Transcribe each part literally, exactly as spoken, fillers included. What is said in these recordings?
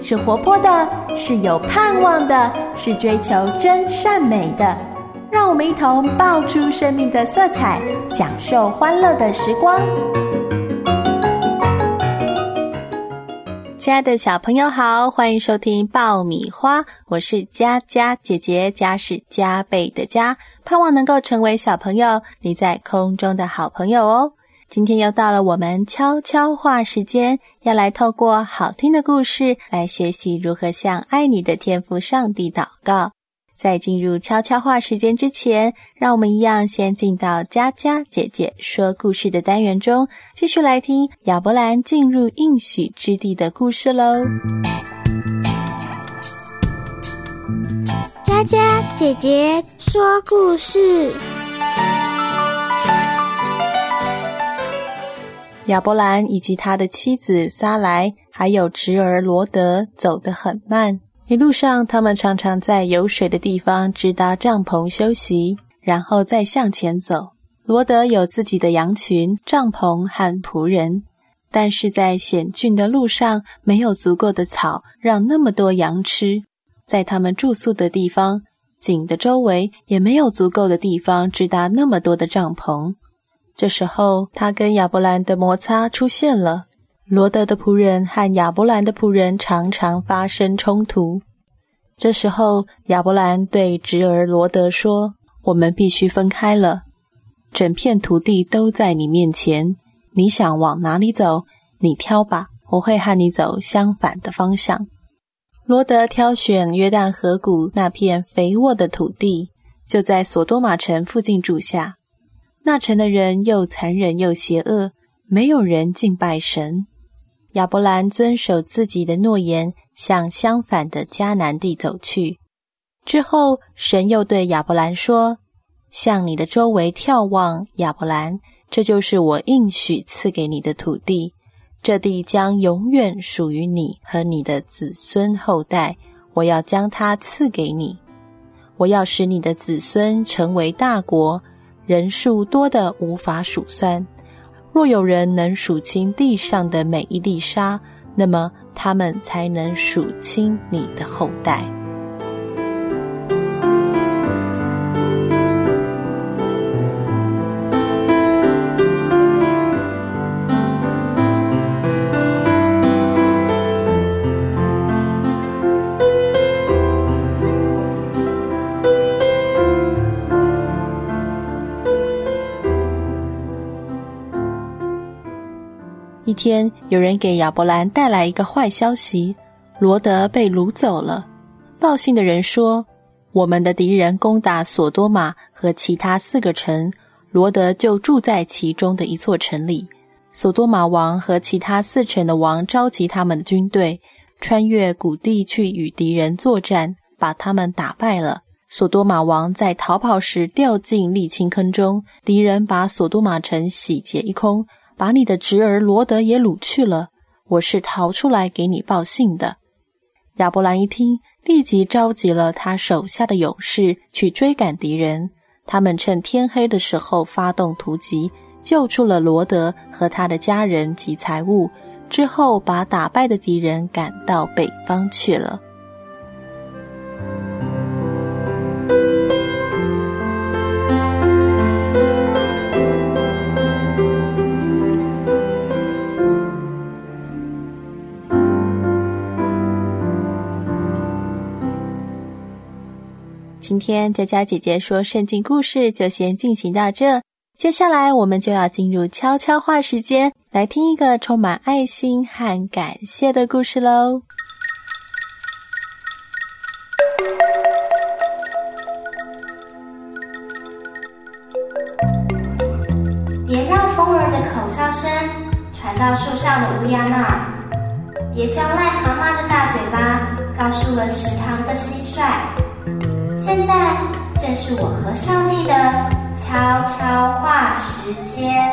是活泼的，是有盼望的，是追求真善美的。让我们一同爆出生命的色彩，享受欢乐的时光。亲爱的小朋友好，欢迎收听爆米花，我是佳佳姐姐，佳是加倍的佳，盼望能够成为小朋友你在空中的好朋友哦。今天又到了我们悄悄话时间，要来透过好听的故事来学习如何向爱你的天父上帝祷告。在进入悄悄话时间之前，让我们一样先进到佳佳姐姐说故事的单元中，继续来听亚伯兰进入应许之地的故事咯。 佳佳姐姐说故事。 亚伯兰以及他的妻子撒莱还有侄儿罗德走得很慢，一路上他们常常在有水的地方支搭帐篷休息，然后再向前走。罗德有自己的羊群、帐篷和仆人，但是在险峻的路上没有足够的草让那么多羊吃，在他们住宿的地方井的周围也没有足够的地方支搭那么多的帐篷。这时候他跟亚伯兰的摩擦出现了，罗德的仆人和亚伯兰的仆人常常发生冲突。这时候亚伯兰对侄儿罗德说，我们必须分开了，整片土地都在你面前，你想往哪里走，你挑吧，我会和你走相反的方向。罗德挑选约旦河谷那片肥沃的土地，就在索多玛城附近住下。那城的人又残忍又邪恶，没有人敬拜神。亚伯兰遵守自己的诺言，向相反的迦南地走去。之后神又对亚伯兰说，向你的周围眺望，亚伯兰，这就是我应许赐给你的土地，这地将永远属于你和你的子孙后代，我要将它赐给你。我要使你的子孙成为大国，人数多得无法数算。若有人能数清地上的每一粒沙，那么他们才能数清你的后代。一天，有人给亚伯兰带来一个坏消息，罗德被掳走了。报信的人说，我们的敌人攻打索多玛和其他四个城，罗德就住在其中的一座城里。索多玛王和其他四城的王召集他们的军队，穿越谷地去与敌人作战，把他们打败了。索多玛王在逃跑时掉进沥青坑中，敌人把索多玛城洗劫一空，把你的侄儿罗德也掳去了，我是逃出来给你报信的。亚伯兰一听，立即召集了他手下的勇士去追赶敌人。他们趁天黑的时候发动突击，救出了罗德和他的家人及财物，之后把打败的敌人赶到北方去了。今天佳佳姐姐说圣经故事就先进行到这，接下来我们就要进入悄悄话时间，来听一个充满爱心和感谢的故事咯。 别让风儿的口哨声传到树上的乌鸦那儿，别叫癞蛤蟆的大嘴巴告诉了池塘的蟋蟀。现在正是我和上帝的悄悄话时间。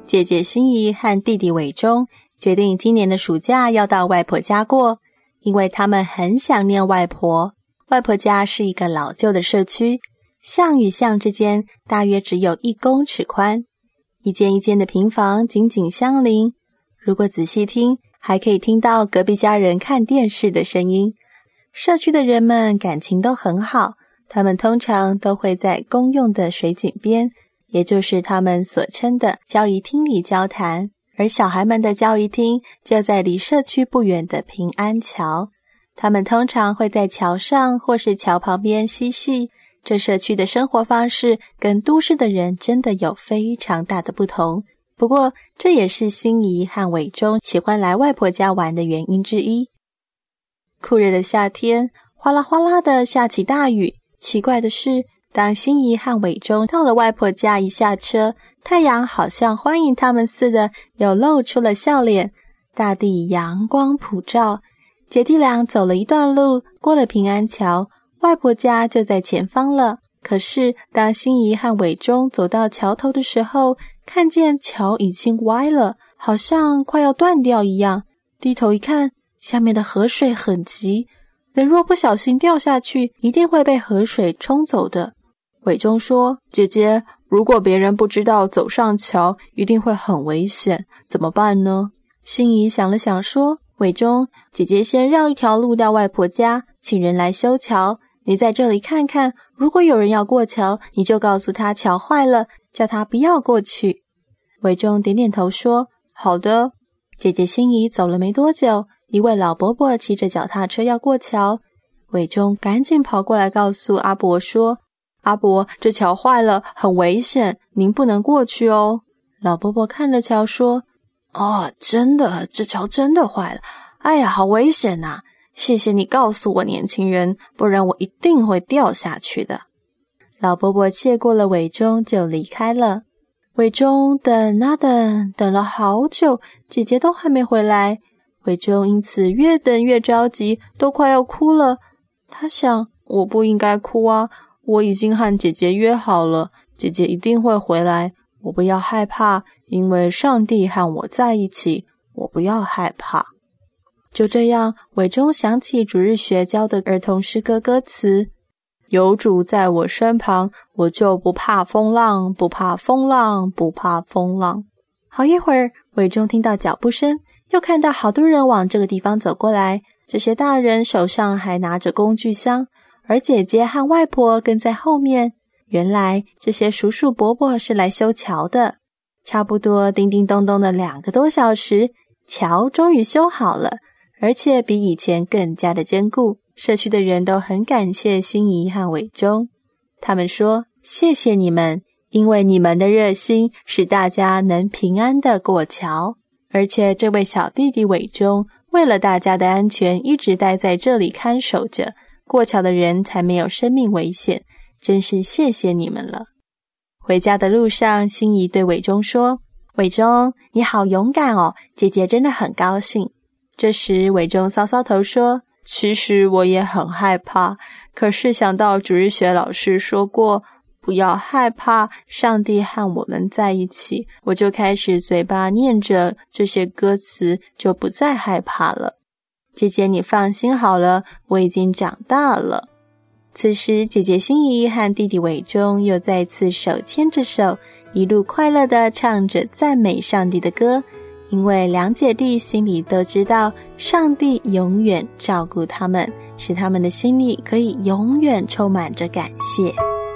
姐姐心怡和弟弟伟忠决定今年的暑假要到外婆家过，因为他们很想念外婆。外婆家是一个老旧的社区，巷与巷之间大约只有一公尺宽，一间一间的平房紧紧相邻。如果仔细听，还可以听到隔壁家人看电视的声音。社区的人们感情都很好，他们通常都会在公用的水井边，也就是他们所称的交谊厅里交谈，而小孩们的交谊厅就在离社区不远的平安桥。他们通常会在桥上或是桥旁边嬉戏。这社区的生活方式跟都市的人真的有非常大的不同，不过这也是心怡和伟忠喜欢来外婆家玩的原因之一。酷热的夏天，哗啦哗啦的下起大雨。奇怪的是，当心怡和伟忠到了外婆家，一下车，太阳好像欢迎他们似的，又露出了笑脸。大地阳光普照，姐弟俩走了一段路，过了平安桥，外婆家就在前方了。可是当心怡和伟忠走到桥头的时候，看见桥已经歪了，好像快要断掉一样。低头一看，下面的河水很急，人若不小心掉下去，一定会被河水冲走的。伟忠说：姐姐，如果别人不知道走上桥，一定会很危险，怎么办呢？心怡想了想说：伟忠，姐姐先绕一条路到外婆家，请人来修桥。你在这里看看，如果有人要过桥，你就告诉他桥坏了，叫他不要过去。伟忠点点头说：好的。姐姐心怡走了没多久，一位老伯伯骑着脚踏车要过桥。伟忠赶紧跑过来告诉阿伯说：阿伯，这桥坏了，很危险，您不能过去哦。老伯伯看了桥说：哦，真的，这桥真的坏了，哎呀，好危险啊，谢谢你告诉我，年轻人，不然我一定会掉下去的。老伯伯谢过了伟忠就离开了。伟忠等啊等，等了好久，姐姐都还没回来。伟忠因此越等越着急，都快要哭了。他想，我不应该哭啊，我已经和姐姐约好了，姐姐一定会回来，我不要害怕，因为上帝和我在一起，我不要害怕。就这样，伟忠想起主日学教的儿童诗歌歌词：有主在我身旁，我就不怕风浪，不怕风浪，不怕风浪。好一会儿，伟忠听到脚步声，又看到好多人往这个地方走过来，这些大人手上还拿着工具箱，而姐姐和外婆跟在后面。原来这些叔叔伯伯是来修桥的。差不多叮叮咚咚的两个多小时，桥终于修好了，而且比以前更加的坚固。社区的人都很感谢心怡和伟忠，他们说：谢谢你们，因为你们的热心使大家能平安的过桥。而且这位小弟弟伟忠为了大家的安全，一直待在这里看守着，过桥的人才没有生命危险，真是谢谢你们了。回家的路上，心怡对伟忠说：伟忠，你好勇敢哦，姐姐真的很高兴。这时伟忠搔搔头说：其实我也很害怕，可是想到主日学老师说过不要害怕，上帝和我们在一起，我就开始嘴巴念着这些歌词，就不再害怕了。姐姐你放心好了，我已经长大了。此时姐姐心怡和弟弟伟忠又再次手牵着手，一路快乐地唱着赞美上帝的歌，因为两姐弟心里都知道上帝永远照顾他们，使他们的心里可以永远充满着感谢。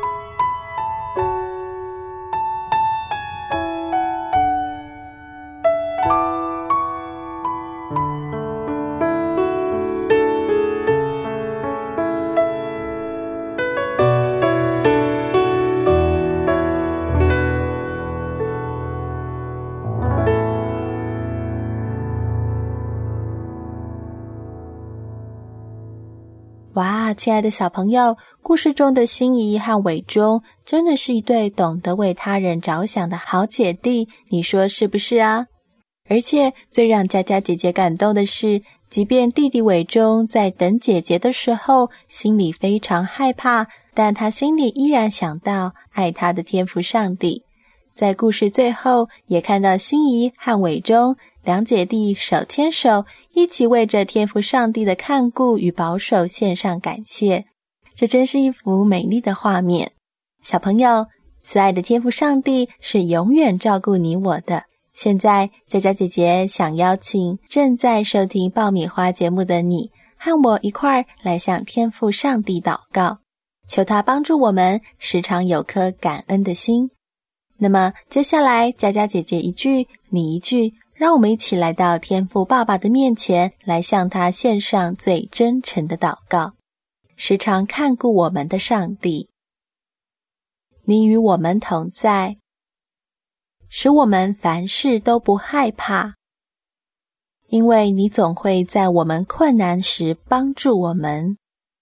哇，亲爱的小朋友，故事中的心怡和伟忠真的是一对懂得为他人着想的好姐弟，你说是不是啊？而且最让佳佳姐姐感动的是，即便弟弟伟忠在等姐姐的时候心里非常害怕，但他心里依然想到爱他的天父上帝。 在故事最后也看到心怡和伟忠两姐弟手牵手，一起为着天父上帝的看顾与保守献上感谢。这真是一幅美丽的画面。小朋友，慈爱的天父上帝是永远照顾你我的。现在佳佳姐姐想邀请正在收听爆米花节目的你，和我一块儿来向天父上帝祷告，求他帮助我们时常有颗感恩的心。那么接下来佳佳姐姐一句你一句，让我们一起来到天父爸爸的面前，来向他献上最真诚的祷告。时常看顾我们的上帝，你与我们同在，使我们凡事都不害怕，因为你总会在我们困难时帮助我们。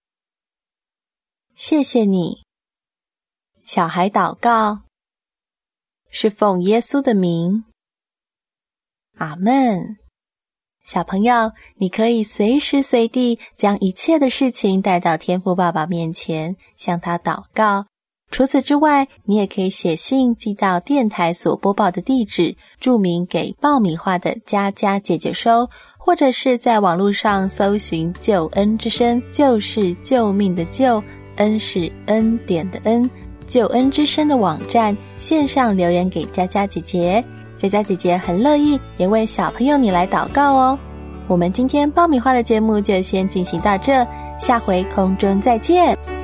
谢谢你。小孩祷告是奉耶稣的名，阿们。小朋友，你可以随时随地将一切的事情带到天父爸爸面前，向他祷告。除此之外，你也可以写信寄到电台所播报的地址，注明给爆米花的佳佳姐姐收，或者是在网络上搜寻救恩之声，救是救命的救，恩是恩典的恩，救恩之声的网站线上留言给佳佳姐姐。佳佳姐姐很乐意也为小朋友你来祷告哦。我们今天爆米花的节目就先进行到这，下回空中再见。